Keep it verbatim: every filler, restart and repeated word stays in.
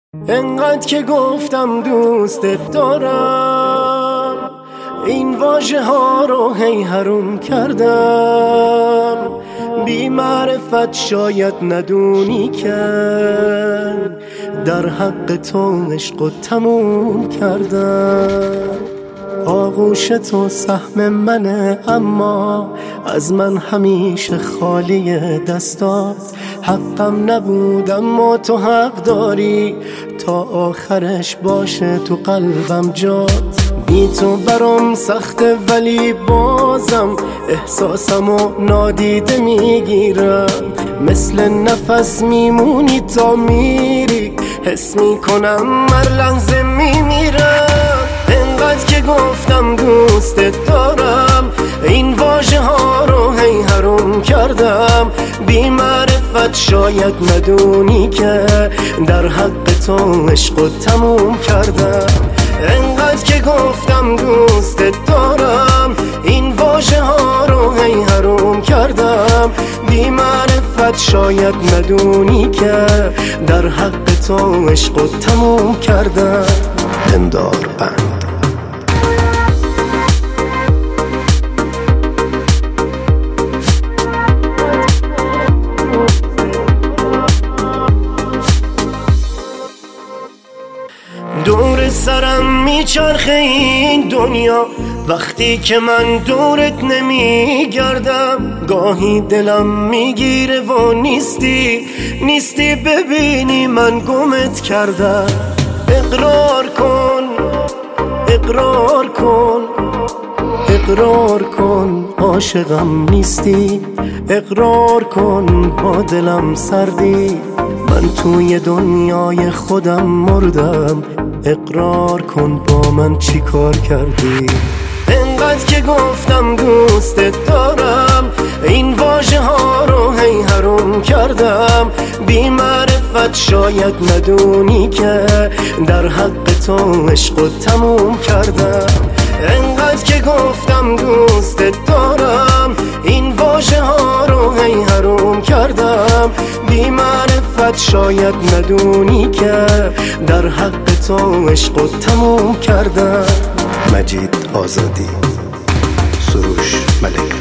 انقدر که گفتم دوستت دارم، این واژه ها رو هی حروم کردم. بی معرفت شاید ندونی که در حق تو عشق و تموم کردم. آغوش تو سهم منه، اما از من همیشه خالی دستات. حقم نبود اما تو حق داری، تا آخرش باشه تو قلبم جات. بی تو برام سخته ولی بازم احساسمو نادیده میگیرم. مثل نفس میمونی تا میری، حس میکنم هر لحظه میمیرم. انقدر که گفتم دوستت دارم، این واژه ها رو هی حروم کردم. بی معرفت شاید ندونی که در حق تو عشق و تموم کردم. انقدر که گفتم دوستت دارم، این واژه ها رو هی حروم کردم. بی معرفت شاید ندونی که در حق تو عشق و تموم کردم. پندار بند دور سرم میچرخه این دنیا، وقتی که من دورت نمیگردم. گاهی دلم میگیره و نیستی نیستی، ببینی من گمت کردم. اقرار کن اقرار کن اقرار کن عاشقم نیستی. اقرار کن با دلم سردی، من توی دنیای خودم مردم. اقرار کن با من چی کار کردی. انقدر که گفتم دوستت دارم، این واژه ها رو هی حروم کردم. بی معرفت شاید ندونی که در حق تو عشق و تموم کردم. انقدر که گفتم دوستت دارم، این واژه ها رو هی حروم کردم. بی معرفت شاید ندونی که در حق تو عشق و تموم کردم. مجید آزادی، سروش ملک.